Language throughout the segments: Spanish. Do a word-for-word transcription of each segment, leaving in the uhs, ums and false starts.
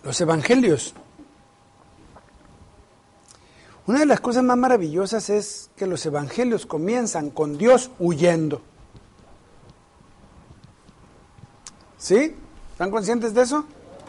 Los evangelios. Una de las cosas más maravillosas es que los evangelios comienzan con Dios huyendo. ¿Sí? ¿Están conscientes de eso?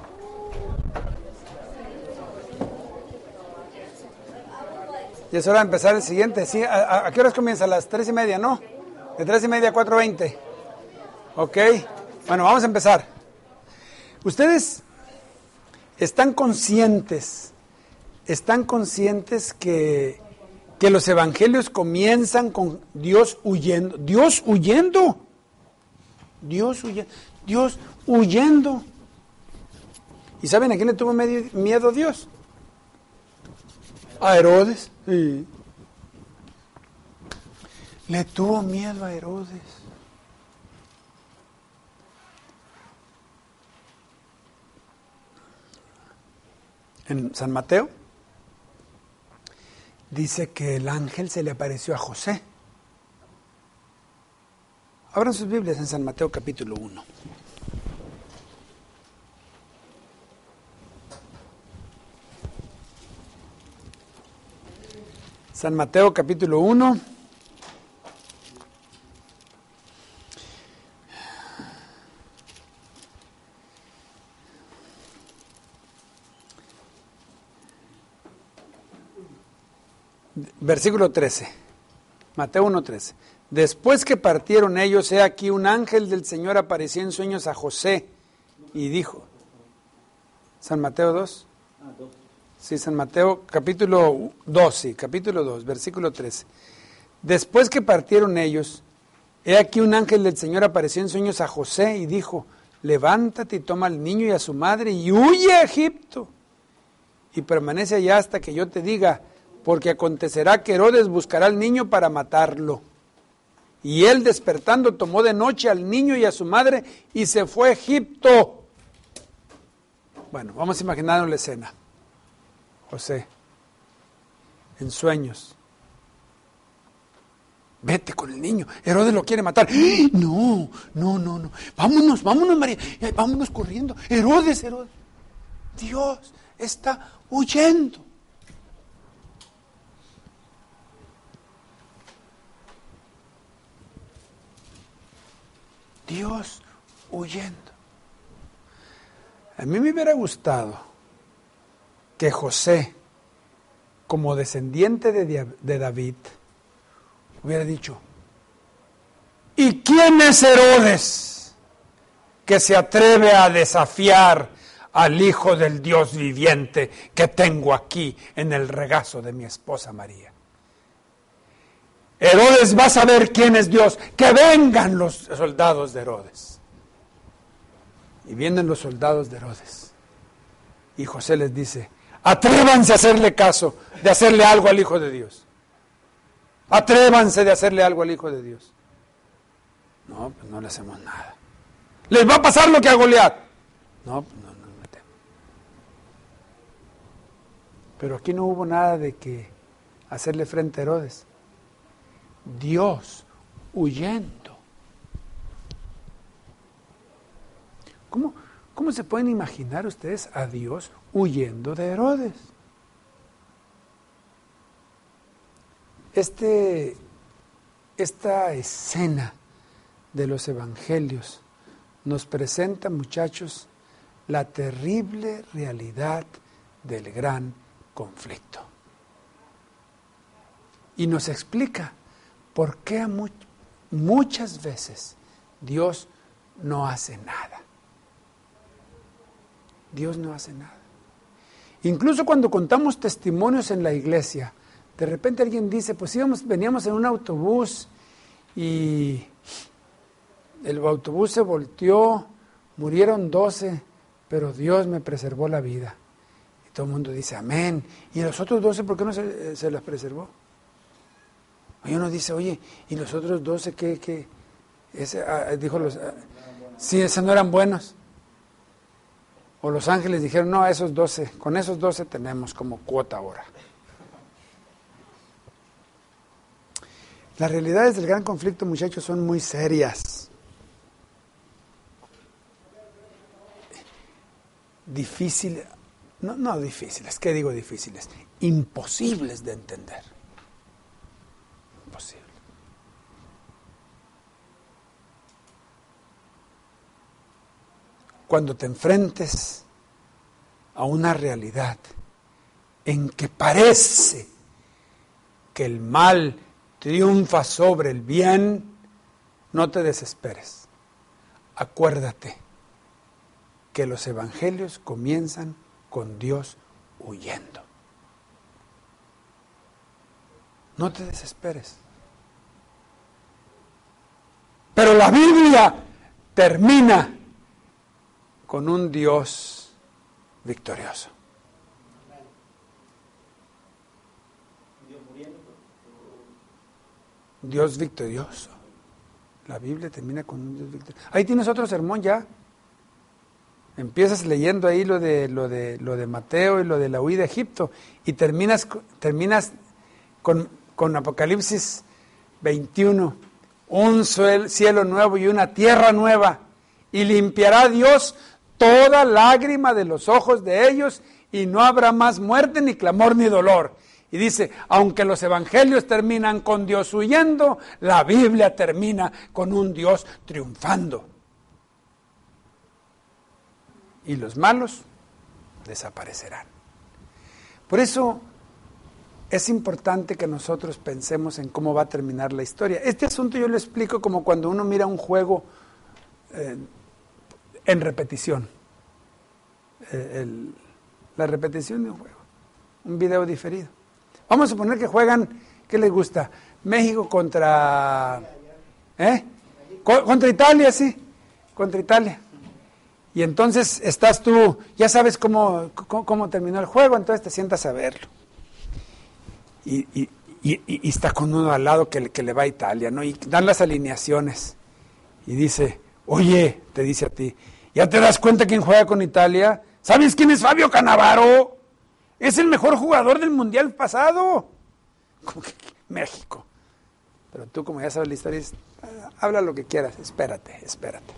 Y es hora de empezar el siguiente. ¿Sí? ¿A, a, a qué horas comienza? A las tres y media, ¿no? De tres y media a cuatro veinte. Ok. Bueno, vamos a empezar. Ustedes están conscientes, están conscientes que, que los evangelios comienzan con Dios huyendo. Dios huyendo. Dios huyendo. Dios huyendo. ¿Y saben a quién le tuvo medio, miedo Dios? A Herodes. Sí. Le tuvo miedo a Herodes. En San Mateo dice que el ángel se le apareció a José. Abran sus Biblias en San Mateo capítulo uno. San Mateo capítulo uno. Versículo trece. Mateo uno trece. Después que partieron ellos, he aquí un ángel del Señor apareció en sueños a José y dijo, San Mateo dos. Sí, San Mateo capítulo dos, sí, capítulo dos, versículo trece. Después que partieron ellos, he aquí un ángel del Señor apareció en sueños a José y dijo, levántate y toma al niño y a su madre y huye a Egipto y permanece allá hasta que yo te diga, porque acontecerá que Herodes buscará al niño para matarlo. Y él despertando tomó de noche al niño y a su madre y se fue a Egipto. Bueno, vamos a imaginarnos la escena. José, en sueños. Vete con el niño, Herodes lo quiere matar. ¡Ah! No, no, no, no. Vámonos, vámonos, María, vámonos corriendo. Herodes, Herodes. Dios está huyendo. Dios huyendo. A mí me hubiera gustado que José, como descendiente de, de David, hubiera dicho, ¿y quién es Herodes que se atreve a desafiar al Hijo del Dios viviente que tengo aquí en el regazo de mi esposa María? Herodes va a saber quién es Dios. Que vengan los soldados de Herodes. Y vienen los soldados de Herodes. Y José les dice, atrévanse a hacerle caso, de hacerle algo al Hijo de Dios. Atrévanse de hacerle algo al Hijo de Dios. No, pues no le hacemos nada. ¿Les va a pasar lo que a Goliat? No, pues no nos metemos. Pero aquí no hubo nada de que hacerle frente a Herodes. Dios huyendo. ¿Cómo, ¿Cómo se pueden imaginar ustedes a Dios huyendo de Herodes? Este, esta escena de los evangelios nos presenta, muchachos, la terrible realidad del gran conflicto. Y nos explica por qué a mu- muchas veces Dios no hace nada. Dios no hace nada. Incluso cuando contamos testimonios en la iglesia, de repente alguien dice, pues íbamos, veníamos en un autobús y el autobús se volteó, murieron doce, pero Dios me preservó la vida. Y todo el mundo dice, amén. ¿Y los otros doce por qué no se, se las preservó? Y uno dice, oye, ¿y los otros doce qué? qué? Ese, ah, dijo los, ah, sí, esos no eran buenos. O los ángeles dijeron, no, esos doce, con esos doce tenemos como cuota ahora. Las realidades del gran conflicto, muchachos, son muy serias. Difícil no, no difíciles, ¿qué digo difíciles? Imposibles de entender. Imposible. Cuando te enfrentes a una realidad en que parece que el mal triunfa sobre el bien, no te desesperes. Acuérdate que los evangelios comienzan con Dios huyendo. No te desesperes. Pero la Biblia termina con un Dios victorioso. Dios victorioso. La Biblia termina con un Dios victorioso. Ahí tienes otro sermón ya. Empiezas leyendo ahí lo de lo de lo de Mateo y lo de la huida de Egipto y terminas terminas con, con Apocalipsis veintiuno, un cielo nuevo y una tierra nueva, y limpiará Dios toda lágrima de los ojos de ellos, y no habrá más muerte, ni clamor, ni dolor. Y dice, aunque los evangelios terminan con Dios huyendo, la Biblia termina con un Dios triunfando. Y los malos desaparecerán. Por eso es importante que nosotros pensemos en cómo va a terminar la historia. Este asunto yo lo explico como cuando uno mira un juego eh, en repetición. Eh, el, la repetición de un juego. Un video diferido. Vamos a suponer que juegan, ¿qué les gusta? México contra... ¿Eh? Contra Italia, sí. Contra Italia. Y entonces estás tú, ya sabes cómo, cómo, cómo terminó el juego, entonces te sientas a verlo. Y, y, y, y está con uno al lado que, que le va a Italia, ¿no? Y dan las alineaciones. Y dice, oye, te dice a ti, ¿ya te das cuenta quién juega con Italia? ¿Sabes quién es Fabio Cannavaro? Es el mejor jugador del Mundial pasado. ¿Cómo que México? Pero tú, como ya sabes la historia, dices, habla lo que quieras, espérate, espérate.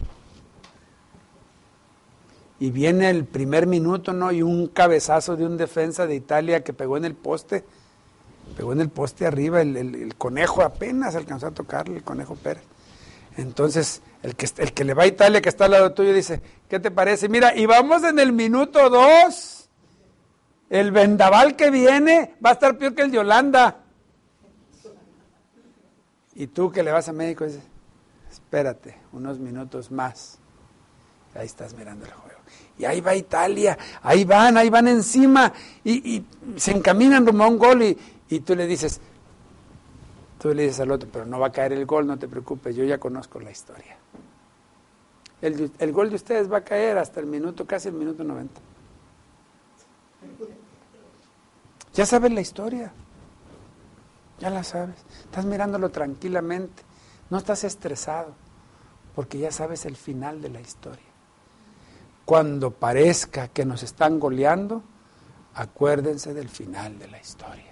Y viene el primer minuto, ¿no? Y un cabezazo de un defensa de Italia que pegó en el poste, pegó en el poste arriba, el, el, el conejo apenas alcanzó a tocarle, el conejo Pérez. Entonces, el que, el que le va a Italia, que está al lado tuyo, dice, ¿qué te parece? Mira, y vamos en el minuto dos, el vendaval que viene va a estar peor que el de Holanda. Y tú que le vas a México, dices, espérate, unos minutos más. Ahí estás mirando el juego. Y ahí va Italia, ahí van, ahí van encima, y, y se encaminan rumbo a un gol, y, y tú le dices, tú le dices al otro, pero no va a caer el gol, no te preocupes, yo ya conozco la historia. El, el gol de ustedes va a caer hasta el minuto, casi el minuto noventa. Ya sabes la historia, ya la sabes, estás mirándolo tranquilamente, no estás estresado, porque ya sabes el final de la historia. Cuando parezca que nos están goleando, acuérdense del final de la historia.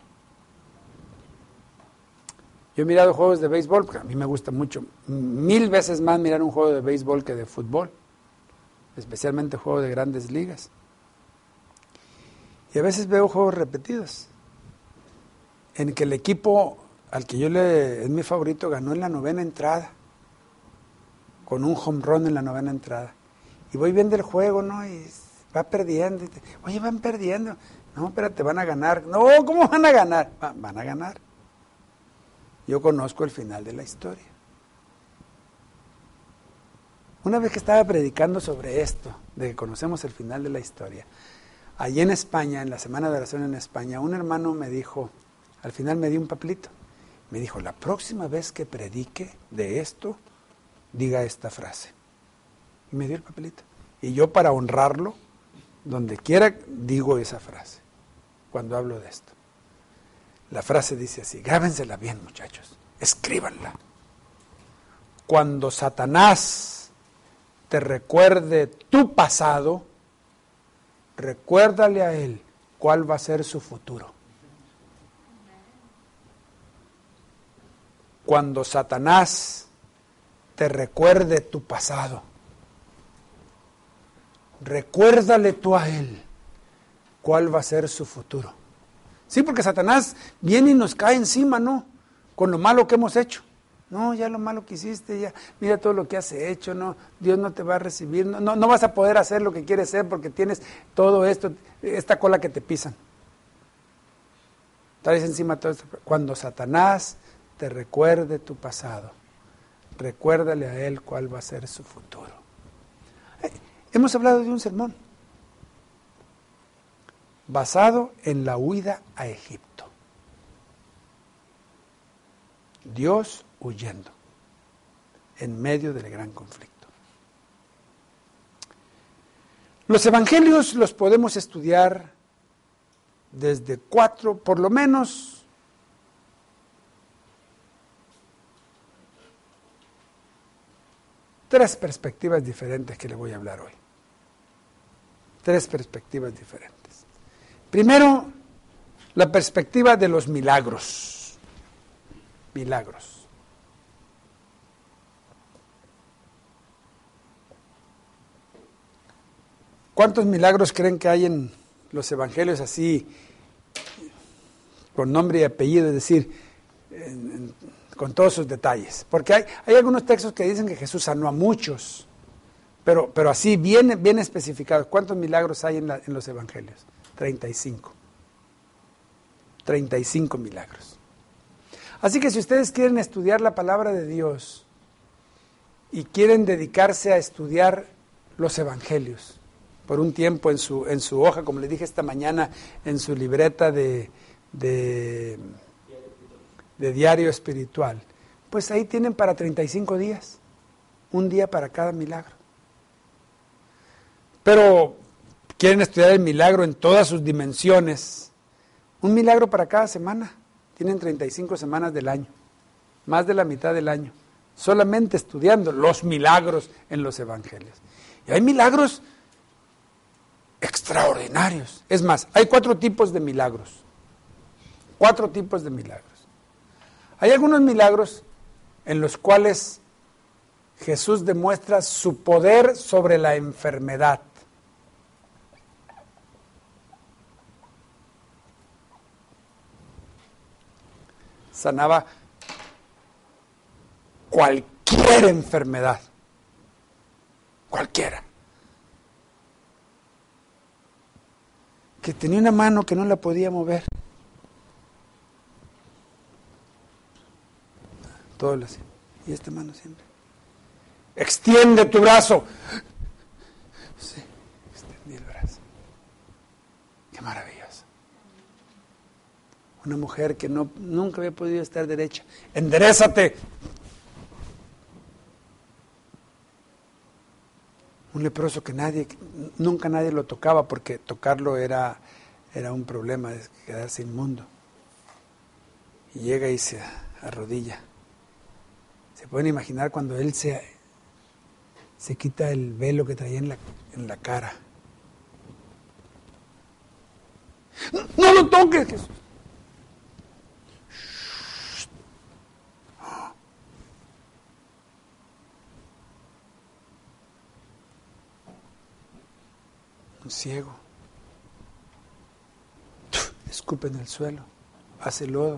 Yo he mirado juegos de béisbol, porque a mí me gusta mucho, mil veces más mirar un juego de béisbol que de fútbol, especialmente juegos de grandes ligas. Y a veces veo juegos repetidos, en que el equipo al que yo le es mi favorito ganó en la novena entrada, con un home run en la novena entrada. Y voy viendo el juego, ¿no? Y va perdiendo. Y te, Oye, van perdiendo. No, espérate, van a ganar. No, ¿cómo van a ganar? Va, van a ganar. Yo conozco el final de la historia. Una vez que estaba predicando sobre esto, de que conocemos el final de la historia, allí en España, en la Semana de Oración en España, un hermano me dijo, al final me dio un papelito, me dijo, la próxima vez que predique de esto, diga esta frase. Y me dio el papelito. Y yo, para honrarlo, donde quiera digo esa frase, cuando hablo de esto. La frase dice así, grábensela bien, muchachos, escríbanla. Cuando Satanás te recuerde tu pasado, recuérdale a él cuál va a ser su futuro. Cuando Satanás te recuerde tu pasado, recuérdale tú a él cuál va a ser su futuro. Sí, porque Satanás viene y nos cae encima, ¿no? Con lo malo que hemos hecho. No, ya lo malo que hiciste, ya, mira todo lo que has hecho, no, Dios no te va a recibir, no, no, no vas a poder hacer lo que quieres hacer porque tienes todo esto, esta cola que te pisan. Traes encima todo esto. Cuando Satanás te recuerde tu pasado, recuérdale a él cuál va a ser su futuro. Eh, hemos hablado de un sermón basado en la huida a Egipto. Dios huyendo en medio del gran conflicto. Los evangelios los podemos estudiar desde cuatro, por lo menos, tres perspectivas diferentes que le voy a hablar hoy. Tres perspectivas diferentes. Primero, la perspectiva de los milagros. Milagros. ¿Cuántos milagros creen que hay en los evangelios así, con nombre y apellido, es decir, en, en, con todos sus detalles? Porque hay, hay algunos textos que dicen que Jesús sanó a muchos, pero, pero así bien, bien especificados. ¿Cuántos milagros hay en, la, en los evangelios? treinta y cinco. treinta y cinco milagros. Así que si ustedes quieren estudiar la palabra de Dios y quieren dedicarse a estudiar los evangelios, por un tiempo en su, en su hoja, como les dije esta mañana, en su libreta de, de, de diario espiritual, pues ahí tienen para treinta y cinco días, un día para cada milagro. Pero quieren estudiar el milagro en todas sus dimensiones, un milagro para cada semana, tienen treinta y cinco semanas del año, más de la mitad del año, solamente estudiando los milagros en los evangelios. Y hay milagros extraordinarios. Es más, hay cuatro tipos de milagros. Cuatro tipos de milagros. Hay algunos milagros en los cuales Jesús demuestra su poder sobre la enfermedad. Sanaba cualquier enfermedad. Cualquiera. Que tenía una mano que no la podía mover. Todo lo hacía. Y esta mano siempre. Extiende tu brazo. Sí, extendí el brazo. Qué maravilloso. Una mujer que no, nunca había podido estar derecha. ¡Enderézate! Un leproso que nadie, nunca nadie lo tocaba porque tocarlo era, era un problema, de quedarse inmundo. Y llega y se arrodilla. Se pueden imaginar cuando él se, se quita el velo que traía en la, en la cara. ¡No, no lo toques, Jesús! Un ciego, escupe en el suelo, hace lodo,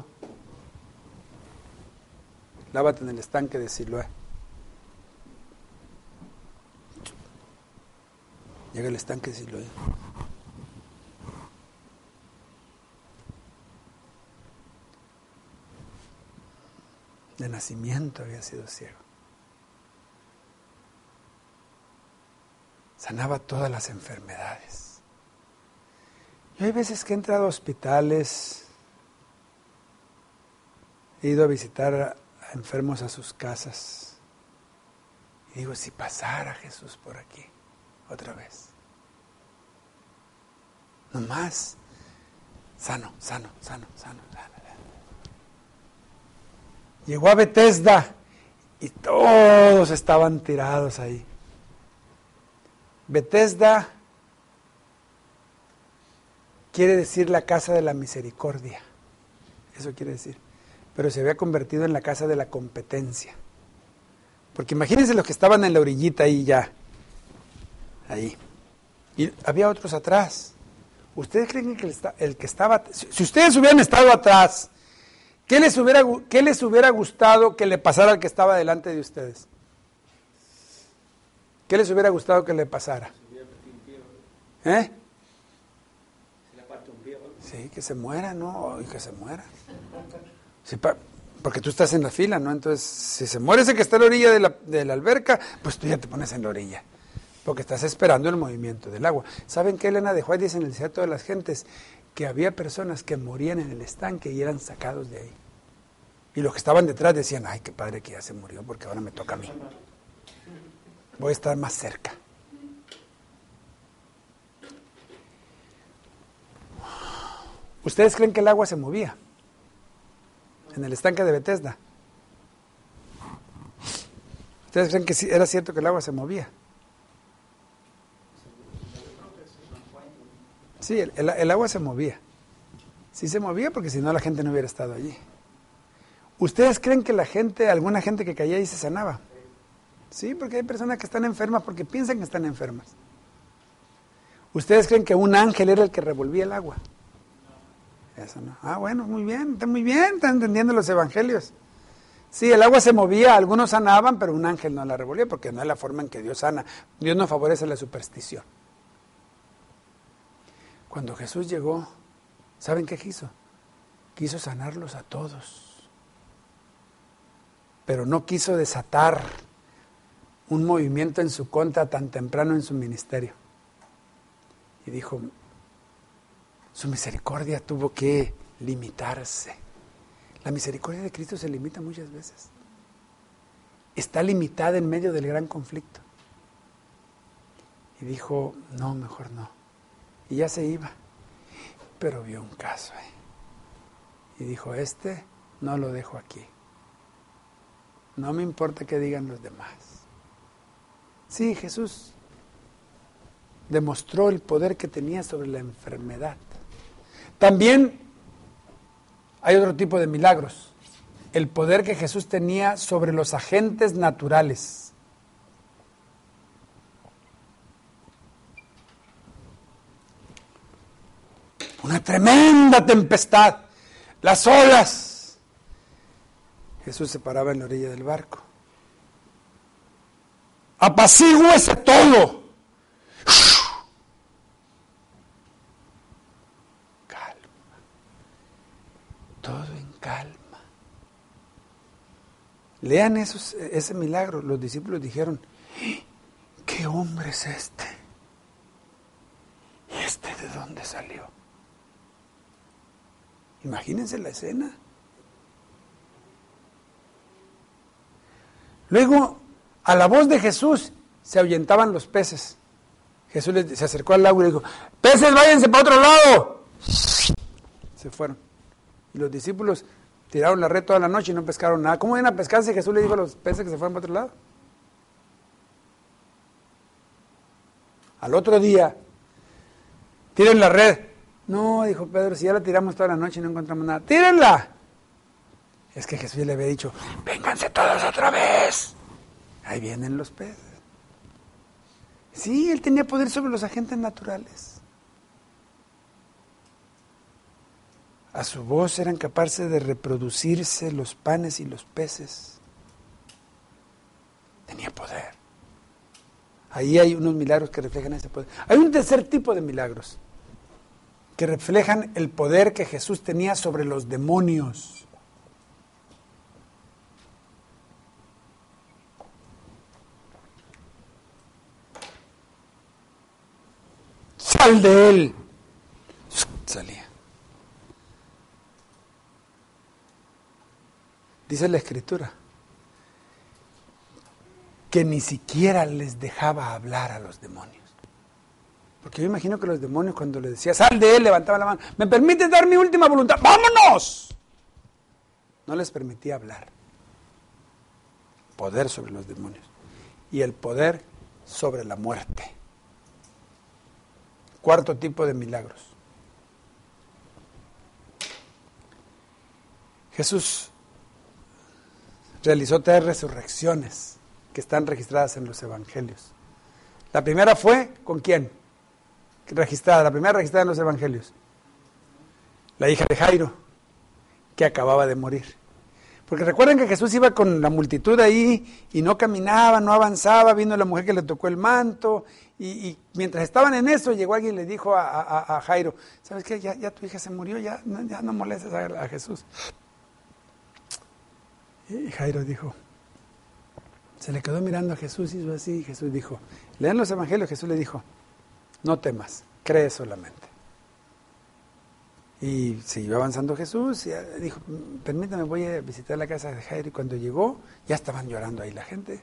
lávate en el estanque de Siloé. Llega al estanque de Siloé. De nacimiento había sido ciego. Sanaba todas las enfermedades. Yo hay veces que he entrado a hospitales, he ido a visitar a enfermos a sus casas y digo, si pasara Jesús por aquí otra vez, nomás, sano, sano, sano, sano, sano. Llegó a Bethesda y todos estaban tirados ahí. Bethesda quiere decir la casa de la misericordia, eso quiere decir, pero se había convertido en la casa de la competencia, porque imagínense los que estaban en la orillita ahí ya, ahí, y había otros atrás, ¿Ustedes creen que el, el que estaba... Si, si ustedes hubieran estado atrás, ¿qué les, hubiera, ¿qué les hubiera gustado que le pasara al que estaba delante de ustedes? ¿Qué les hubiera gustado que le pasara? ¿Eh? Sí, que se muera, ¿no? Y que se muera. Sí, pa, porque tú estás en la fila, ¿no? Entonces, si se muere ese que está a la orilla de la, de la alberca, pues tú ya te pones en la orilla. Porque estás esperando el movimiento del agua. ¿Saben qué Elena de White dice en el Cierto de las Gentes? Que había personas que morían en el estanque y eran sacados de ahí. Y los que estaban detrás decían, ay, qué padre que ya se murió, porque ahora me toca a mí. Voy a estar más cerca. ¿Ustedes creen que el agua se movía en el estanque de Bethesda? ¿Ustedes creen que sí, era cierto que el agua se movía? Sí, el, el, el agua se movía. Sí se movía porque si no la gente no hubiera estado allí. ¿Ustedes creen que la gente, alguna gente que caía ahí se sanaba? Sí, porque hay personas que están enfermas porque piensan que están enfermas. ¿Ustedes creen que un ángel era el que revolvía el agua? Eso no. Ah, bueno, muy bien, está muy bien, están entendiendo los evangelios. Sí, el agua se movía, algunos sanaban, pero un ángel no la revolvía porque no es la forma en que Dios sana. Dios no favorece la superstición. Cuando Jesús llegó, ¿saben qué quiso? Quiso sanarlos a todos. Pero no quiso desatar un movimiento en su contra tan temprano en su ministerio. Y dijo, su misericordia tuvo que limitarse. La misericordia de Cristo se limita muchas veces. Está limitada en medio del gran conflicto. Y dijo, no, mejor no. Y ya se iba. Pero vio un caso ahí. Y dijo, este no lo dejo aquí. No me importa qué digan los demás. Sí, Jesús demostró el poder que tenía sobre la enfermedad. También hay otro tipo de milagros. El poder que Jesús tenía sobre los agentes naturales. Una tremenda tempestad. Las olas. Jesús se paraba en la orilla del barco. Apacigúese todo. Calma. Todo en calma. Lean esos, ese milagro. Los discípulos dijeron, ¿qué hombre es este? ¿Y este de dónde salió? Imagínense la escena. Luego, a la voz de Jesús, se ahuyentaban los peces. Jesús les, se acercó al agua y dijo, peces, váyanse para otro lado. Se fueron. Y los discípulos tiraron la red toda la noche y no pescaron nada. ¿Cómo iban a pescar si Jesús les dijo a los peces que se fueran para otro lado? Al otro día, tiren la red. No, dijo Pedro, si ya la tiramos toda la noche y no encontramos nada. ¡Tírenla! Es que Jesús le había dicho, vénganse todos otra vez. Ahí vienen los peces. Sí, él tenía poder sobre los agentes naturales. A su voz eran capaces de reproducirse los panes y los peces. Tenía poder. Ahí hay unos milagros que reflejan ese poder. Hay un tercer tipo de milagros que reflejan el poder que Jesús tenía sobre los demonios. ¡Sal de él! Salía. Dice la Escritura que ni siquiera les dejaba hablar a los demonios. Porque yo imagino que los demonios cuando le decía, sal de él, levantaban la mano, ¿me permite dar mi última voluntad? ¡Vámonos! No les permitía hablar. Poder sobre los demonios. Y el poder sobre la muerte. Cuarto tipo de milagros. Jesús realizó tres resurrecciones que están registradas en los evangelios. La primera fue, ¿con quién? registrada, la primera registrada en los evangelios? La hija de Jairo, que acababa de morir. Porque recuerden que Jesús iba con la multitud ahí y no caminaba, no avanzaba, vino la mujer que le tocó el manto y, y mientras estaban en eso llegó alguien y le dijo a, a, a Jairo, ¿sabes qué? Ya, ya tu hija se murió, ya, ya no molestes a, a Jesús. Y Jairo dijo, se le quedó mirando a Jesús y hizo así, y Jesús dijo, lean los evangelios, Jesús le dijo, no temas, cree solamente. Y siguió avanzando Jesús y dijo, permítame, voy a visitar la casa de Jairo. Y cuando llegó, ya estaban llorando ahí la gente.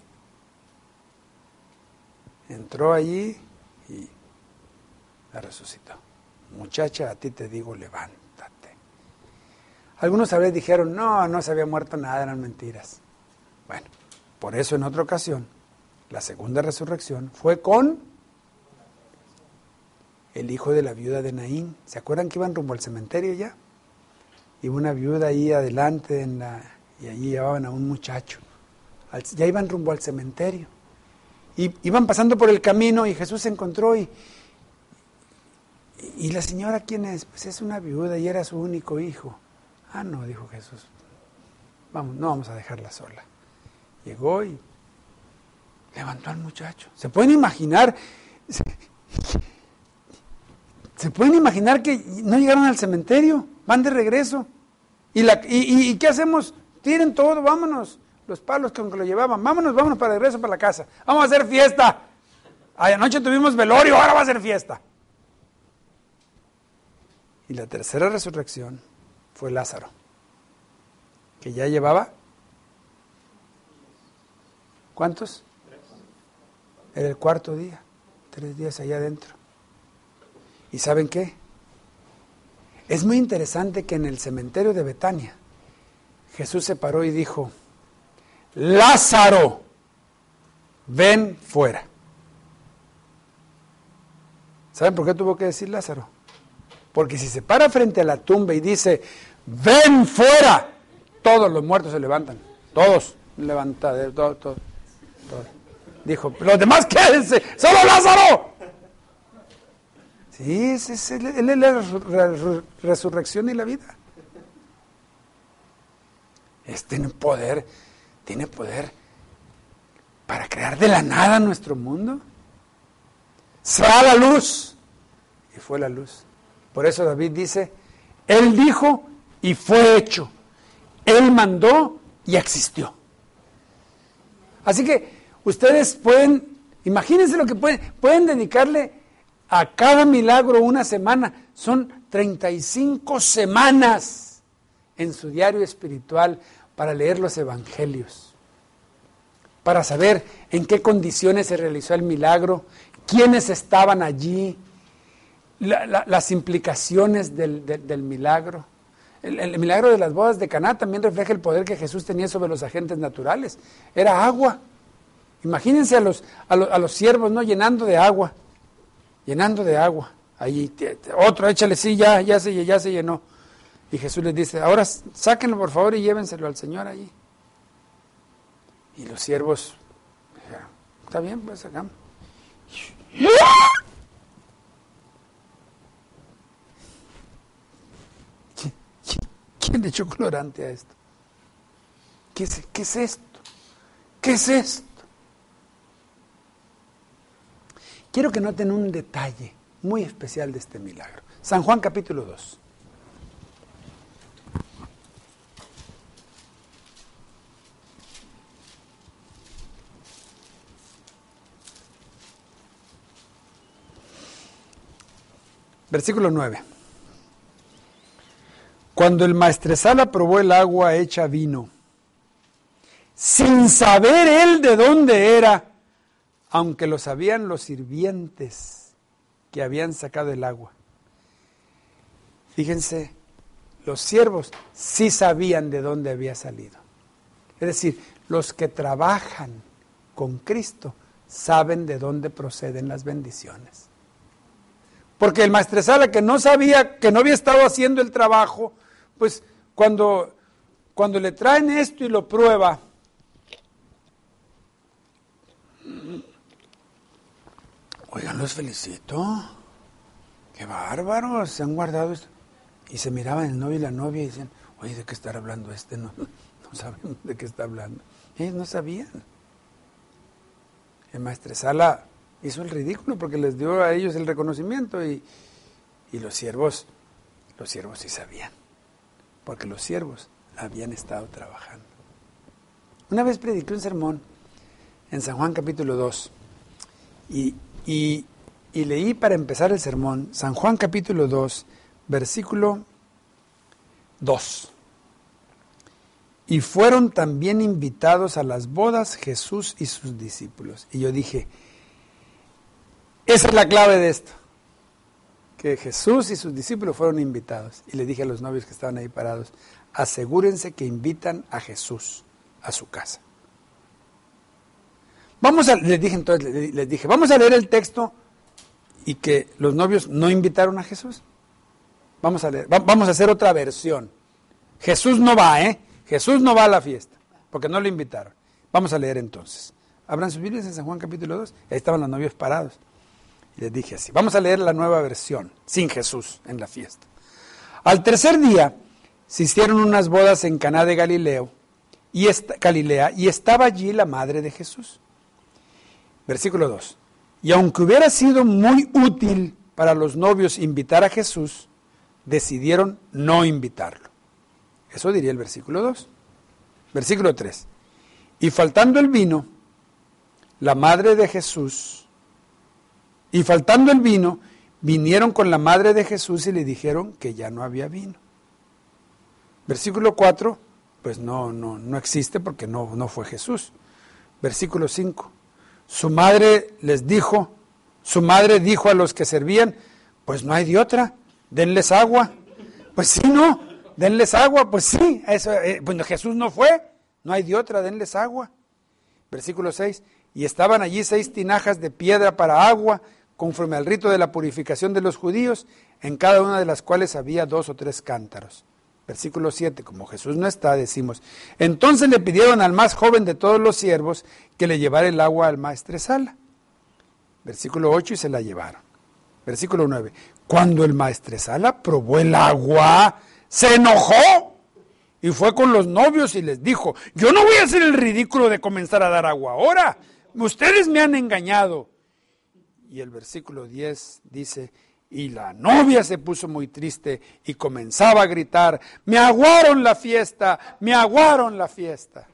Entró allí y la resucitó. Muchacha, a ti te digo, levántate. Algunos a veces dijeron, no, no se había muerto nada, eran mentiras. Bueno, por eso en otra ocasión, la segunda resurrección fue con el hijo de la viuda de Naín. ¿Se acuerdan que iban rumbo al cementerio ya? Y una viuda ahí adelante en la, y allí llevaban a un muchacho. Al, ya iban rumbo al cementerio. Y iban pasando por el camino y Jesús se encontró y, y la señora, ¿quién es? Pues es una viuda y era su único hijo. Ah, no, dijo Jesús. Vamos, no vamos a dejarla sola. Llegó y levantó al muchacho. ¿Se pueden imaginar? ¿Se pueden imaginar que no llegaron al cementerio? Van de regreso. ¿Y, la, y, y, y qué hacemos? Tiren todo, vámonos. Los palos con que lo llevaban. Vámonos, vámonos para regreso para la casa. Vamos a hacer fiesta. Ay, anoche tuvimos velorio, ahora va a ser fiesta. Y la tercera resurrección fue Lázaro, que ya llevaba, ¿cuántos? Era el cuarto día, tres días allá adentro. ¿Y saben qué? Es muy interesante que en el cementerio de Betania, Jesús se paró y dijo, Lázaro, ven fuera. ¿Saben por qué tuvo que decir Lázaro? Porque si se para frente a la tumba y dice, ven fuera, todos los muertos se levantan, todos levantados, todos, todos, todos. Dijo, los demás quédense, solo Lázaro. Sí, es, es, él, él es la resurrección y la vida. Es, tiene poder, tiene poder para crear de la nada nuestro mundo. Se va la luz. Y fue la luz. Por eso David dice, él dijo y fue hecho. Él mandó y existió. Así que ustedes pueden, imagínense lo que pueden, pueden dedicarle a cada milagro una semana. Son treinta y cinco semanas en su diario espiritual para leer los evangelios, para saber en qué condiciones se realizó el milagro, quiénes estaban allí, la, la, las implicaciones del, del, del milagro. El, el milagro de las bodas de Caná también refleja el poder que Jesús tenía sobre los agentes naturales. Era agua. Imagínense a los, a los, a los siervos, ¿no?, llenando de agua. Llenando de agua. Ahí, otro, échale, sí, ya, ya se, ya se llenó. Y Jesús les dice, ahora sáquenlo por favor y llévenselo al Señor allí. Y los siervos, está bien, pues sacamos. ¿Quién le echó colorante a esto? ¿Qué es, qué es esto? ¿Qué es esto? Quiero que noten un detalle muy especial de este milagro. San Juan capítulo dos. Versículo nueve. Cuando el maestresala probó el agua hecha vino, sin saber él de dónde era, aunque lo sabían los sirvientes que habían sacado el agua. Fíjense, los siervos sí sabían de dónde había salido. Es decir, los que trabajan con Cristo saben de dónde proceden las bendiciones. Porque el maestresala que no sabía, que no había estado haciendo el trabajo, pues cuando, cuando le traen esto y lo prueba, oigan, los felicito. qué bárbaros, se han guardado esto. Y se miraban el novio y la novia y decían, oye, ¿de qué estará hablando este? No, no sabemos de qué está hablando. Ellos no sabían. El maestresala hizo el ridículo porque les dio a ellos el reconocimiento y, y los siervos, los siervos sí sabían, porque los siervos habían estado trabajando. Una vez prediqué un sermón en San Juan capítulo dos y, y, y leí para empezar el sermón San Juan capítulo dos, versículo dos. Y fueron también invitados a las bodas Jesús y sus discípulos. Y yo dije, esa es la clave de esto, que Jesús y sus discípulos fueron invitados. Y le dije a los novios que estaban ahí parados, asegúrense que invitan a Jesús a su casa. Vamos a, les dije entonces, les dije, vamos a leer el texto y que los novios no invitaron a Jesús. Vamos a leer, vamos a hacer otra versión. Jesús no va, ¿eh? Jesús no va a la fiesta, porque no lo invitaron. Vamos a leer entonces. Abran sus Biblias en San Juan capítulo dos, ahí estaban los novios parados. Y les dije así, vamos a leer la nueva versión, sin Jesús en la fiesta. Al tercer día se hicieron unas bodas en Caná de Galileo, y esta, Galilea, y estaba allí la madre de Jesús. Versículo dos. Y aunque hubiera sido muy útil para los novios invitar a Jesús, decidieron no invitarlo. Eso diría el versículo dos. Versículo tres. Y faltando el vino, la madre de Jesús, y faltando el vino, vinieron con la madre de Jesús y le dijeron que ya no había vino. Versículo cuatro, pues no, no, no existe porque no, no fue Jesús. Versículo cinco. Su madre les dijo, su madre dijo a los que servían, pues no hay de otra, denles agua. Pues sí, no, denles agua, pues sí, eso, eh, pues Jesús no fue, no hay de otra, denles agua. Versículo seis, y estaban allí seis tinajas de piedra para agua, conforme al rito de la purificación de los judíos, en cada una de las cuales había dos o tres cántaros. Versículo siete, como Jesús no está, decimos, entonces le pidieron al más joven de todos los siervos que le llevara el agua al maestresala. Versículo ocho, y se la llevaron. Versículo nueve, cuando el maestresala probó el agua, se enojó y fue con los novios y les dijo, yo no voy a hacer el ridículo de comenzar a dar agua ahora, ustedes me han engañado. Y el versículo diez dice, y la novia se puso muy triste y comenzaba a gritar, me aguaron la fiesta, me aguaron la fiesta.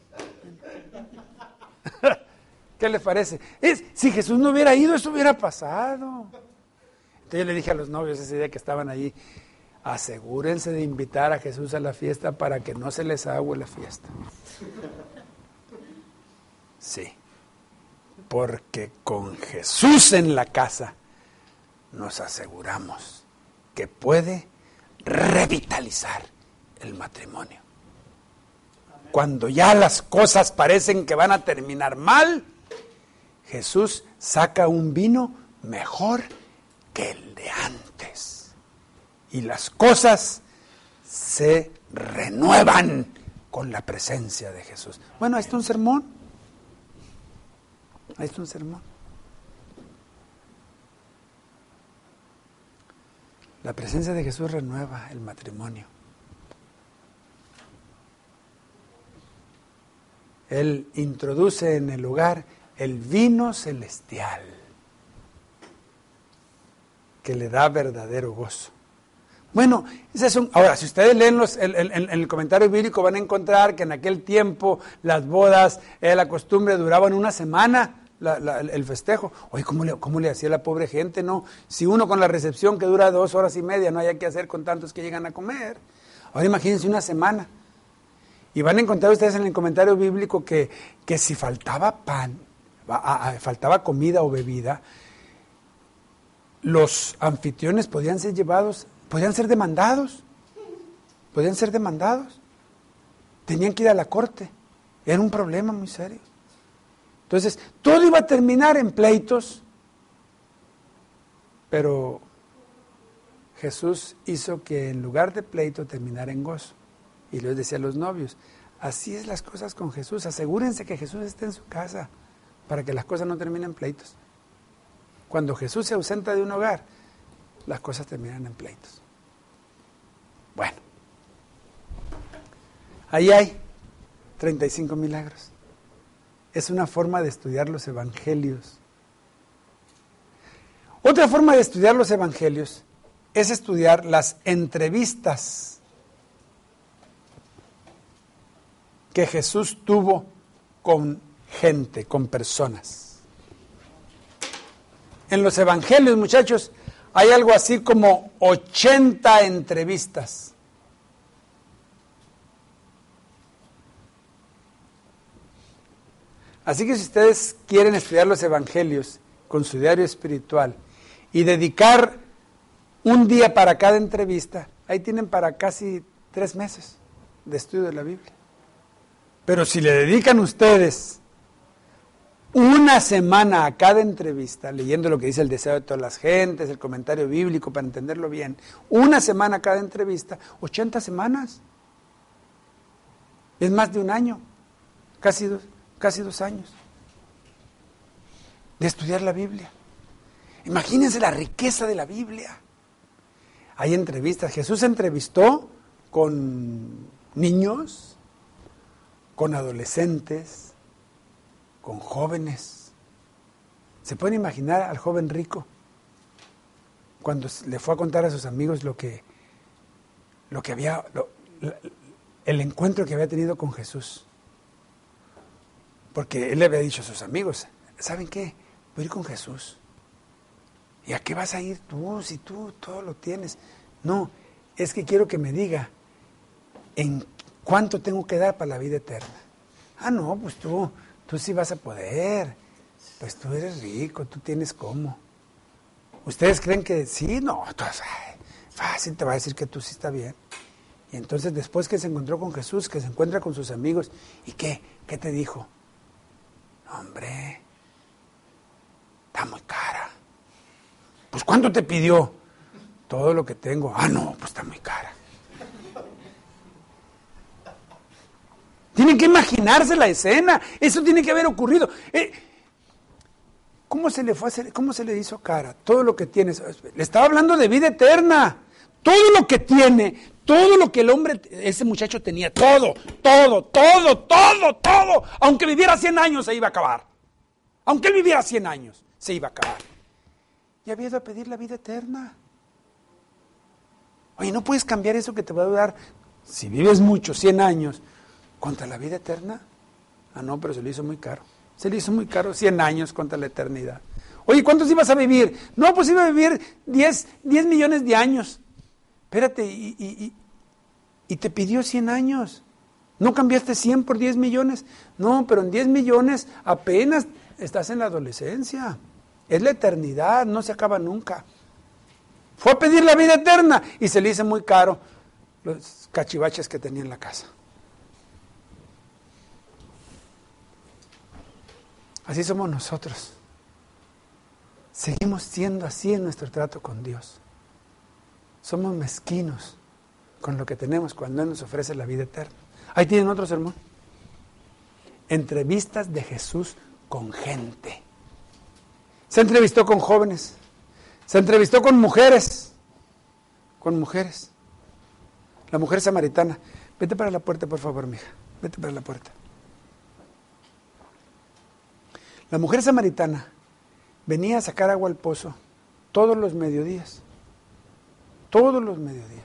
¿Qué les parece? Es, si Jesús no hubiera ido, eso hubiera pasado. Entonces yo le dije a los novios ese día que estaban allí, asegúrense de invitar a Jesús a la fiesta para que no se les ague la fiesta. Sí, porque con Jesús en la casa nos aseguramos que puede revitalizar el matrimonio. Cuando ya las cosas parecen que van a terminar mal, Jesús saca un vino mejor que el de antes. Y las cosas se renuevan con la presencia de Jesús. Bueno, ahí está un sermón. Ahí está un sermón. La presencia de Jesús renueva el matrimonio. Él introduce en el hogar el vino celestial que le da verdadero gozo. Bueno, ese es un, ahora, si ustedes leen los, el, el, el, el comentario bíblico van a encontrar que en aquel tiempo las bodas, eh, la costumbre duraban una semana. La, la, el festejo. Oye, ¿cómo le, ¿cómo le hacía la pobre gente? No, si uno con la recepción que dura dos horas y media no haya que hacer con tantos que llegan a comer. Ahora imagínense una semana. Y van a encontrar ustedes en el comentario bíblico que, que si faltaba pan, a, a, faltaba comida o bebida, los anfitriones podían ser llevados, podían ser demandados, podían ser demandados. Tenían que ir a la corte. Era un problema muy serio. Entonces, todo iba a terminar en pleitos, pero Jesús hizo que en lugar de pleito terminara en gozo. Y les decía a los novios, así es las cosas con Jesús, asegúrense que Jesús esté en su casa para que las cosas no terminen en pleitos. Cuando Jesús se ausenta de un hogar, las cosas terminan en pleitos. Bueno, ahí hay treinta y cinco milagros. Es una forma de estudiar los evangelios. Otra forma de estudiar los evangelios es estudiar las entrevistas que Jesús tuvo con gente, con personas. En los evangelios, muchachos, hay algo así como ochenta entrevistas. Así que si ustedes quieren estudiar los evangelios con su diario espiritual y dedicar un día para cada entrevista, ahí tienen para casi tres meses de estudio de la Biblia. Pero si le dedican ustedes una semana a cada entrevista, leyendo lo que dice el deseo de todas las gentes, el comentario bíblico para entenderlo bien, una semana a cada entrevista, ochenta semanas. Es más de un año, casi dos, casi dos años de estudiar la Biblia. Imagínense la riqueza de la Biblia. Hay entrevistas. Jesús se entrevistó con niños, con adolescentes, con jóvenes. ¿Se pueden imaginar al joven rico cuando le fue a contar a sus amigos lo que, lo que había, lo, el encuentro que había tenido con Jesús? Porque él le había dicho a sus amigos, ¿saben qué? Voy a ir con Jesús. ¿Y a qué vas a ir tú si tú todo lo tienes? No, es que quiero que me diga en cuánto tengo que dar para la vida eterna. Ah, no, pues tú, tú sí vas a poder. Pues tú eres rico, tú tienes cómo. ¿Ustedes creen que sí? No, entonces, ay, fácil te va a decir que tú sí está bien. Y entonces después que se encontró con Jesús, que se encuentra con sus amigos, ¿y qué? ¿Qué te dijo? No, hombre, está muy cara. Pues ¿cuánto te pidió? Todo lo que tengo. Ah, no, pues está muy cara. Tienen que imaginarse la escena. Eso tiene que haber ocurrido. Eh, ¿Cómo se le fue a hacer? ¿Cómo se le hizo cara? Todo lo que tienes. Le estaba hablando de vida eterna. Todo lo que tiene, todo lo que el hombre, ese muchacho tenía, todo, todo, todo, todo, todo. Aunque viviera cien años se iba a acabar. Aunque él viviera cien años, se iba a acabar. Y había ido a pedir la vida eterna. Oye, ¿no puedes cambiar eso que te va a durar, si vives mucho, cien años, contra la vida eterna? Ah, no, pero se le hizo muy caro. Se le hizo muy caro cien años contra la eternidad. Oye, ¿cuántos ibas a vivir? No, pues iba a vivir diez millones de años. Espérate, y, y, y, y te pidió cien años. ¿No cambiaste cien por diez millones? No, pero en diez millones apenas estás en la adolescencia. Es la eternidad, no se acaba nunca. Fue a pedir la vida eterna y se le hizo muy caro los cachivaches que tenía en la casa. Así somos nosotros. Seguimos siendo así en nuestro trato con Dios. Somos mezquinos con lo que tenemos cuando Él nos ofrece la vida eterna. Ahí tienen otro sermón. Entrevistas de Jesús con gente. Se entrevistó con jóvenes. Se entrevistó con mujeres. Con mujeres. La mujer samaritana. Vete para la puerta, por favor, mija. Vete para la puerta. La mujer samaritana venía a sacar agua al pozo todos los mediodías. Todos los mediodías.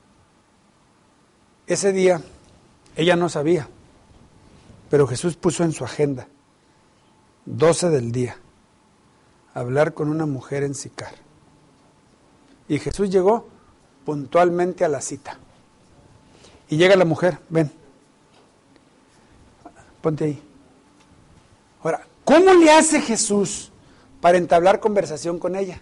Ese día ella no sabía, pero Jesús puso en su agenda doce del día hablar con una mujer en Sicar. Y Jesús llegó puntualmente a la cita. Y llega la mujer, ven, ponte ahí. Ahora, ¿cómo le hace Jesús para entablar conversación con ella?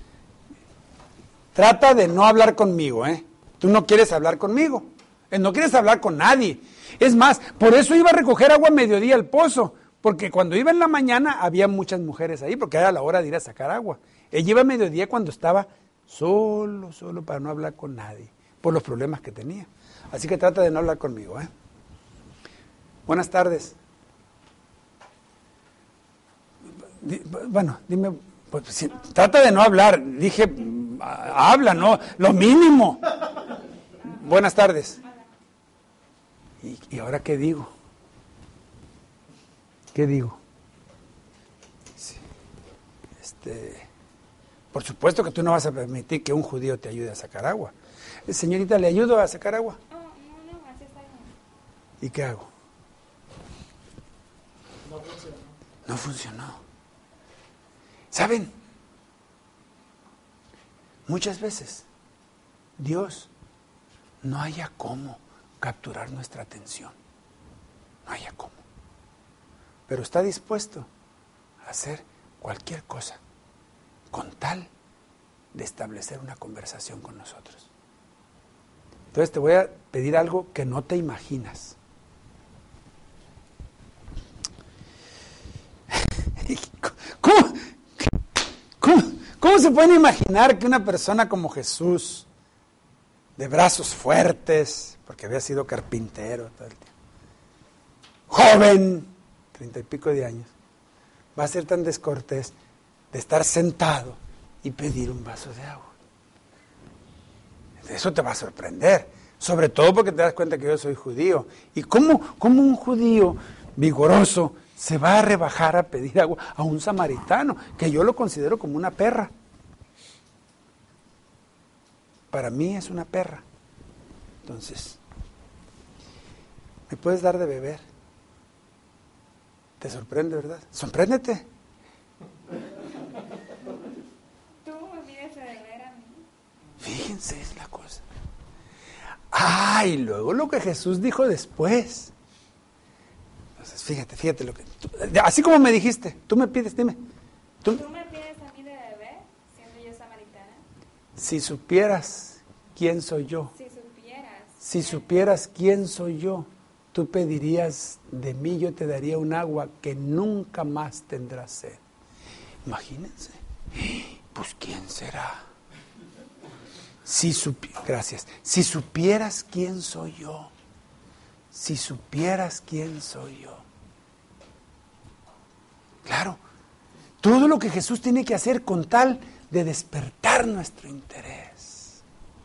Trata de no hablar conmigo, ¿eh? Tú no quieres hablar conmigo, no quieres hablar con nadie. Es más, por eso iba a recoger agua a mediodía al pozo, porque cuando iba en la mañana había muchas mujeres ahí, porque era la hora de ir a sacar agua. Ella iba a mediodía cuando estaba solo, solo para no hablar con nadie, por los problemas que tenía. Así que trata de no hablar conmigo, ¿eh? Buenas tardes. Bueno, dime, pues, si, trata de no hablar. Dije, habla, ¿no? Lo mínimo. Buenas tardes. ¿Y, y ahora qué digo? ¿Qué digo? Sí. Este, por supuesto que tú no vas a permitir que un judío te ayude a sacar agua. Señorita, ¿le ayudo a sacar agua? No, no, no, así está bien. ¿Y qué hago? No funcionó. No funcionó. ¿Saben? Muchas veces Dios no haya cómo capturar nuestra atención. No haya cómo. Pero está dispuesto a hacer cualquier cosa con tal de establecer una conversación con nosotros. Entonces te voy a pedir algo que no te imaginas. ¿Cómo, cómo, cómo se pueden imaginar que una persona como Jesús, de brazos fuertes, porque había sido carpintero todo el tiempo, joven, treinta y pico de años, va a ser tan descortés de estar sentado y pedir un vaso de agua? Eso te va a sorprender, sobre todo porque te das cuenta que yo soy judío. ¿Y cómo, cómo un judío vigoroso se va a rebajar a pedir agua a un samaritano, que yo lo considero como una perra? Para mí es una perra. Entonces, ¿me puedes dar de beber? ¿Te sorprende, verdad? Sorpréndete. Tú me pides de beber a mí. Fíjense, es la cosa. Ah, y luego lo que Jesús dijo después. Entonces, fíjate, fíjate lo que... Tú, así como me dijiste, tú me pides, dime. ¿Tú, ¿Tú me pides a mí de beber, siendo yo samaritana? Si supieras quién soy yo. Si supieras. Si supieras quién soy yo, tú pedirías de mí, yo te daría un agua que nunca más tendrás sed. Imagínense. Pues ¿quién será? Si supi- Gracias. Si supieras quién soy yo. Si supieras quién soy yo. Claro. Todo lo que Jesús tiene que hacer con tal de despertar nuestro interés.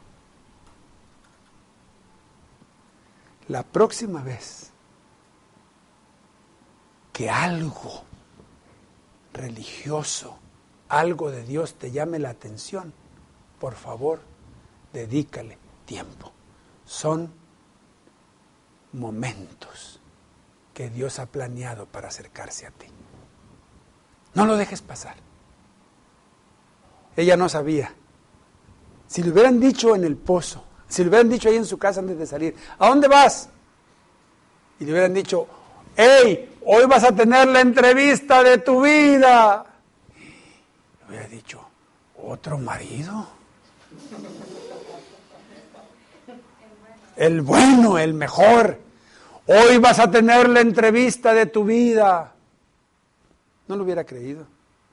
La próxima vez que algo religioso, algo de Dios te llame la atención, por favor, dedícale tiempo. Son momentos que Dios ha planeado para acercarse a ti. No lo dejes pasar. Ella no sabía. Si le hubieran dicho en el pozo, si le hubieran dicho ahí en su casa antes de salir, ¿a dónde vas? Y le hubieran dicho, ¡hey! Hoy vas a tener la entrevista de tu vida. Le hubiera dicho, ¿otro marido? El bueno, el mejor. Hoy vas a tener la entrevista de tu vida. No lo hubiera creído.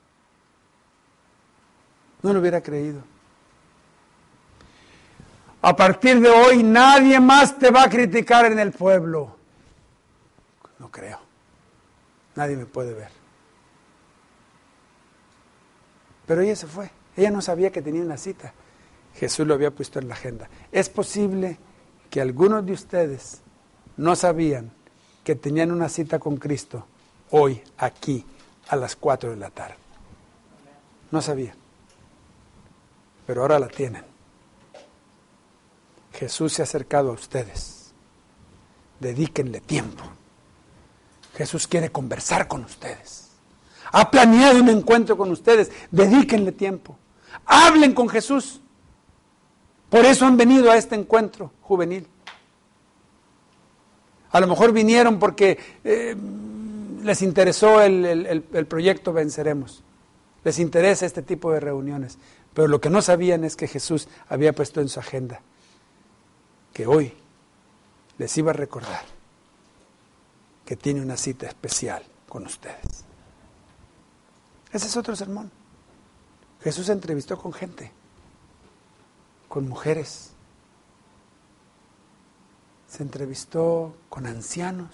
No lo hubiera creído. A partir de hoy nadie más te va a criticar en el pueblo. No creo. Nadie me puede ver. Pero ella se fue. Ella no sabía que tenía una cita. Jesús lo había puesto en la agenda. Es posible que algunos de ustedes no sabían que tenían una cita con Cristo hoy, aquí, a las cuatro de la tarde. No sabían. Pero ahora la tienen. Jesús se ha acercado a ustedes. Dedíquenle tiempo. Jesús quiere conversar con ustedes. Ha planeado un encuentro con ustedes. Dedíquenle tiempo. Hablen con Jesús. Por eso han venido a este encuentro juvenil. A lo mejor vinieron porque eh, les interesó el, el, el proyecto Venceremos. Les interesa este tipo de reuniones. Pero lo que no sabían es que Jesús había puesto en su agenda que hoy les iba a recordar que tiene una cita especial con ustedes. Ese es otro sermón. Jesús se entrevistó con gente, con mujeres, se entrevistó con ancianos,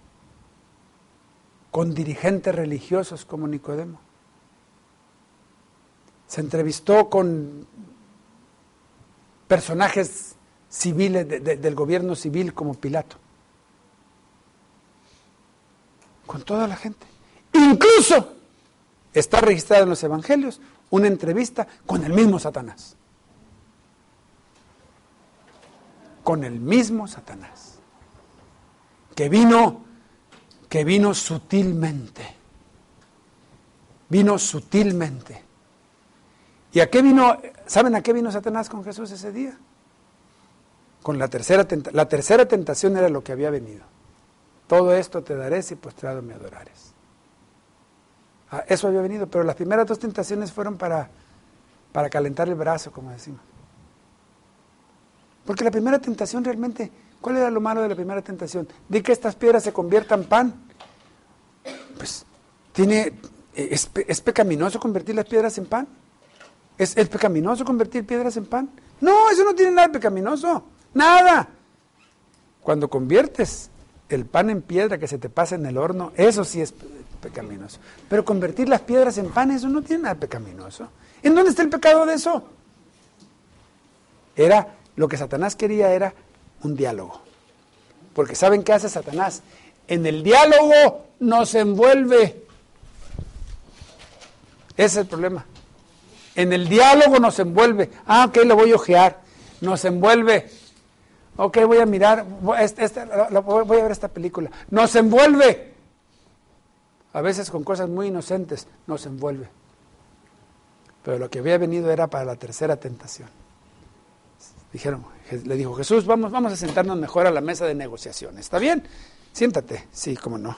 con dirigentes religiosos como Nicodemo, se entrevistó con personajes civiles de, de, del gobierno civil como Pilato. Con toda la gente. Incluso está registrado en los evangelios una entrevista con el mismo Satanás. Con el mismo Satanás. Que vino, que vino sutilmente. Vino sutilmente. ¿Y a qué vino? ¿Saben a qué vino Satanás con Jesús ese día? Con la tercera tentación. La tercera tentación era lo que había venido. Todo esto te daré si postrado me adorares. Ah, eso había venido, pero las primeras dos tentaciones fueron para, para calentar el brazo, como decimos. Porque la primera tentación realmente, ¿cuál era lo malo de la primera tentación? Di que estas piedras se conviertan en pan. Pues, tiene, es, ¿es pecaminoso convertir las piedras en pan? ¿Es, ¿Es pecaminoso convertir piedras en pan? No, eso no tiene nada de pecaminoso. Nada. Cuando conviertes el pan en piedra que se te pasa en el horno, eso sí es pecaminoso. Pero convertir las piedras en pan, eso no tiene nada de pecaminoso. ¿En dónde está el pecado de eso? Era, lo que Satanás quería era un diálogo. Porque ¿saben qué hace Satanás? En el diálogo nos envuelve. Ese es el problema. En el diálogo nos envuelve. Ah, ok, lo voy a ojear. Nos envuelve. Ok, voy a mirar, voy, este, este, voy a ver esta película. Nos envuelve. A veces con cosas muy inocentes nos envuelve. Pero lo que había venido era para la tercera tentación. Dijeron, le dijo Jesús, vamos, vamos a sentarnos mejor a la mesa de negociación. ¿Está bien? Siéntate. Sí, cómo no.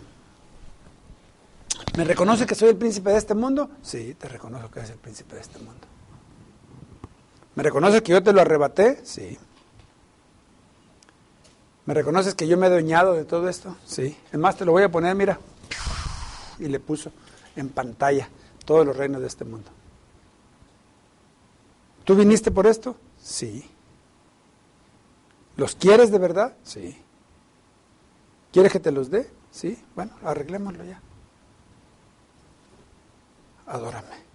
¿Me reconoce que soy el príncipe de este mundo? Sí, te reconozco que eres el príncipe de este mundo. ¿Me reconoces que yo te lo arrebaté? Sí. ¿Me reconoces que yo me he adueñado de todo esto? Sí. Es más, te lo voy a poner, mira. Y le puso en pantalla todos los reinos de este mundo. ¿Tú viniste por esto? Sí. ¿Los quieres de verdad? Sí. ¿Quieres que te los dé? Sí. Bueno, arreglémoslo ya. Adórame.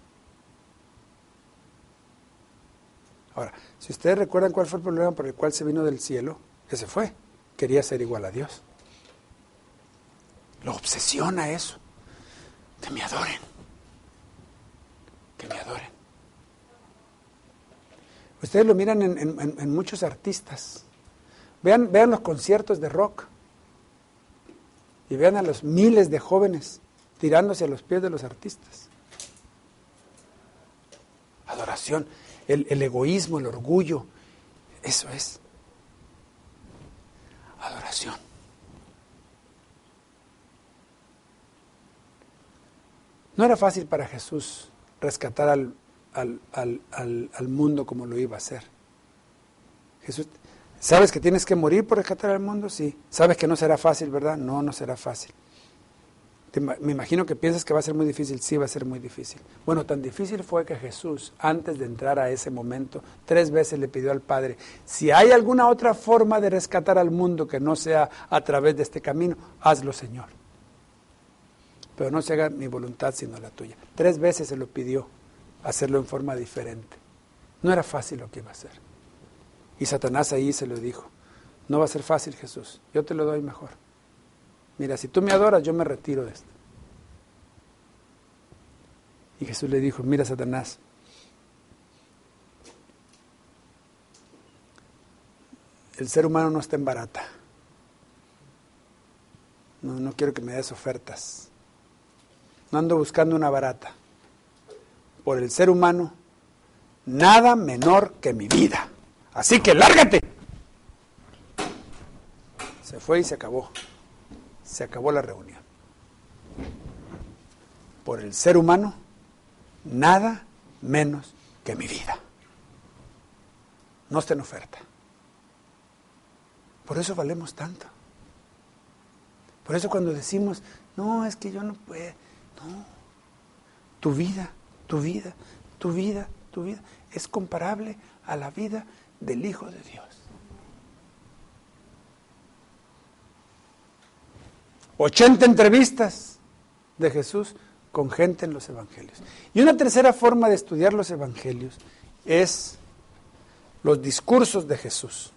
Ahora, si ustedes recuerdan cuál fue el problema por el cual se vino del cielo, ese fue. Quería ser igual a Dios. Lo obsesiona eso. Que me adoren. Que me adoren. Ustedes lo miran en, en, en muchos artistas. Vean, vean los conciertos de rock. Y vean a los miles de jóvenes tirándose a los pies de los artistas. Adoración. El, el egoísmo, el orgullo. Eso es. Adoración. No era fácil para Jesús rescatar al, al, al, al, al mundo como lo iba a hacer. Jesús, ¿sabes que tienes que morir por rescatar al mundo? Sí. ¿Sabes que no será fácil, verdad? No, no será fácil. Te, me imagino que piensas que va a ser muy difícil. Sí, va a ser muy difícil. Bueno, tan difícil fue que Jesús, antes de entrar a ese momento, tres veces le pidió al Padre, si hay alguna otra forma de rescatar al mundo que no sea a través de este camino, hazlo, Señor. Pero no se haga mi voluntad sino la tuya. Tres veces se lo pidió, hacerlo en forma diferente. No era fácil lo que iba a hacer. Y Satanás ahí se lo dijo, no va a ser fácil, Jesús, yo te lo doy mejor. Mira, si tú me adoras, yo me retiro de esto. Y Jesús le dijo, mira, Satanás, el ser humano no está en barata. No, no quiero que me des ofertas. No ando buscando una barata. Por el ser humano, nada menor que mi vida. Así que lárgate. Se fue y se acabó. Se acabó la reunión. Por el ser humano, nada menos que mi vida. No está en oferta. Por eso valemos tanto. Por eso cuando decimos, no, es que yo no puedo. No. Tu vida, tu vida, tu vida, tu vida es comparable a la vida del Hijo de Dios. ochenta entrevistas de Jesús con gente en los evangelios. Y una tercera forma de estudiar los evangelios es los discursos de Jesús.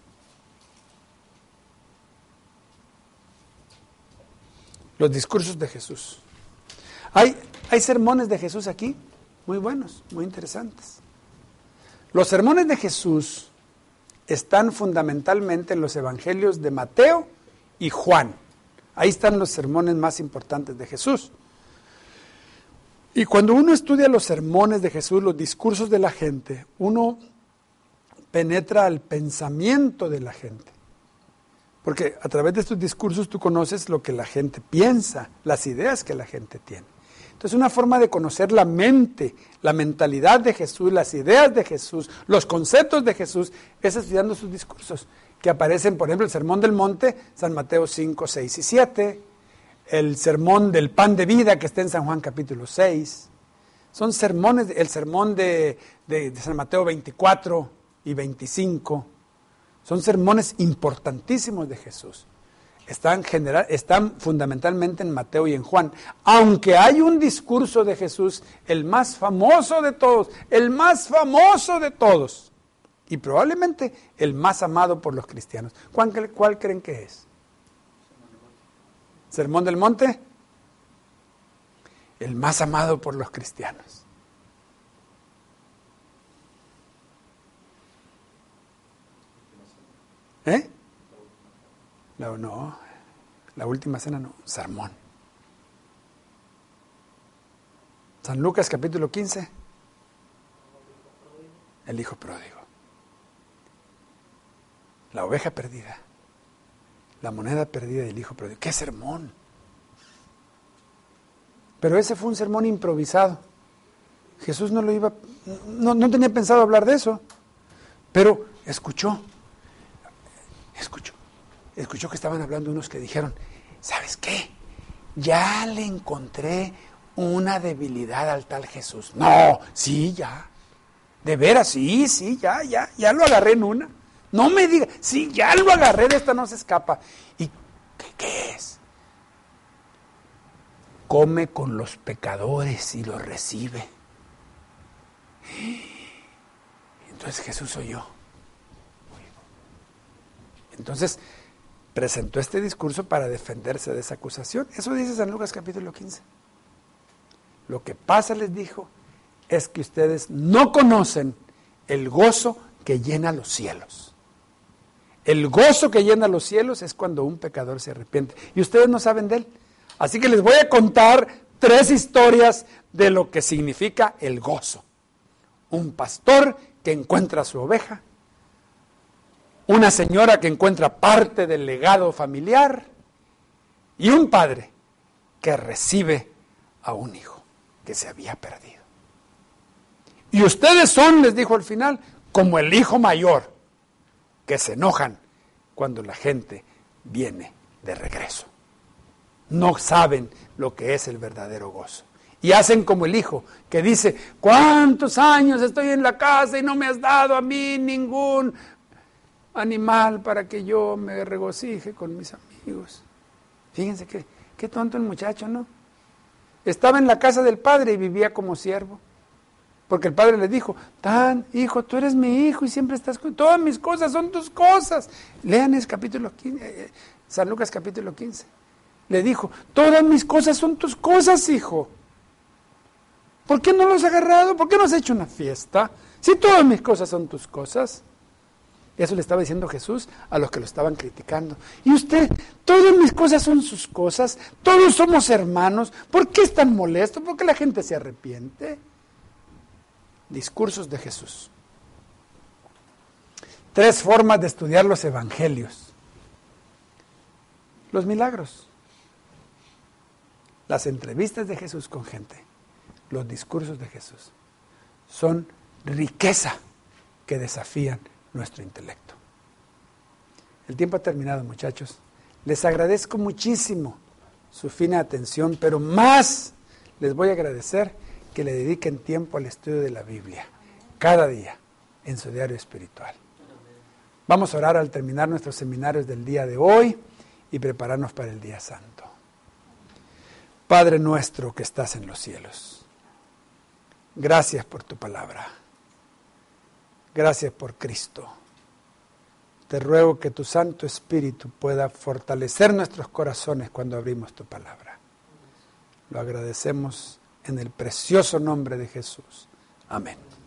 Los discursos de Jesús. Hay, hay sermones de Jesús aquí, muy buenos, muy interesantes. Los sermones de Jesús están fundamentalmente en los evangelios de Mateo y Juan. Ahí están los sermones más importantes de Jesús. Y cuando uno estudia los sermones de Jesús, los discursos de la gente, uno penetra al pensamiento de la gente. Porque a través de estos discursos tú conoces lo que la gente piensa, las ideas que la gente tiene. Entonces una forma de conocer la mente, la mentalidad de Jesús, las ideas de Jesús, los conceptos de Jesús, es estudiando sus discursos, que aparecen, por ejemplo, el Sermón del Monte, San Mateo cinco, seis y siete, el Sermón del Pan de Vida, que está en San Juan capítulo seis, son sermones, el Sermón de, de, de San Mateo veinticuatro y veinticinco, son sermones importantísimos de Jesús. Están, general, están fundamentalmente en Mateo y en Juan. Aunque hay un discurso de Jesús, el más famoso de todos, el más famoso de todos, y probablemente el más amado por los cristianos. ¿Cuál, cuál creen que es? ¿Sermón del Monte? El más amado por los cristianos. ¿Eh? No, no, la última cena no, sermón. San Lucas capítulo quince, el hijo pródigo, la oveja perdida, la moneda perdida del hijo pródigo. ¡Qué sermón! Pero ese fue un sermón improvisado. Jesús no lo iba, no, no tenía pensado hablar de eso, pero escuchó, escuchó. Escuchó que estaban hablando unos que dijeron, ¿sabes qué? Ya le encontré una debilidad al tal Jesús. No, sí, ya. De veras, sí, sí, ya, ya, ya lo agarré en una. No me diga, sí, ya lo agarré, de esta no se escapa. ¿Y qué, qué es? Come con los pecadores y los recibe. Entonces Jesús oyó. Entonces presentó este discurso para defenderse de esa acusación. Eso dice San Lucas capítulo quince. Lo que pasa, les dijo, es que ustedes no conocen el gozo que llena los cielos. El gozo que llena los cielos es cuando un pecador se arrepiente. Y ustedes no saben de él. Así que les voy a contar tres historias de lo que significa el gozo. Un pastor que encuentra a su oveja. Una señora que encuentra parte del legado familiar y un padre que recibe a un hijo que se había perdido. Y ustedes son, les dijo al final, como el hijo mayor, que se enojan cuando la gente viene de regreso. No saben lo que es el verdadero gozo. Y hacen como el hijo, que dice, ¿cuántos años estoy en la casa y no me has dado a mí ningún animal para que yo me regocije con mis amigos? Fíjense que, qué tonto el muchacho, ¿no? Estaba en la casa del padre y vivía como siervo. Porque el padre le dijo, Tan, hijo, tú eres mi hijo y siempre estás con... Todas mis cosas son tus cosas. Lean ese capítulo quince, eh, San Lucas capítulo quince. Le dijo, todas mis cosas son tus cosas, hijo. ¿Por qué no los has agarrado? ¿Por qué no has hecho una fiesta? Si todas mis cosas son tus cosas. Eso le estaba diciendo Jesús a los que lo estaban criticando. Y usted, todas mis cosas son sus cosas, todos somos hermanos. ¿Por qué es tan molesto? ¿Por qué la gente se arrepiente? Discursos de Jesús. Tres formas de estudiar los evangelios. Los milagros. Las entrevistas de Jesús con gente. Los discursos de Jesús. Son riqueza que desafían nuestro intelecto. El tiempo ha terminado, muchachos. Les agradezco muchísimo su fina atención, pero más les voy a agradecer que le dediquen tiempo al estudio de la Biblia, cada día, en su diario espiritual. Vamos a orar al terminar nuestros seminarios del día de hoy y prepararnos para el día santo. Padre nuestro que estás en los cielos, gracias por tu palabra. Gracias por Cristo. Te ruego que tu Santo Espíritu pueda fortalecer nuestros corazones cuando abrimos tu palabra. Lo agradecemos en el precioso nombre de Jesús. Amén.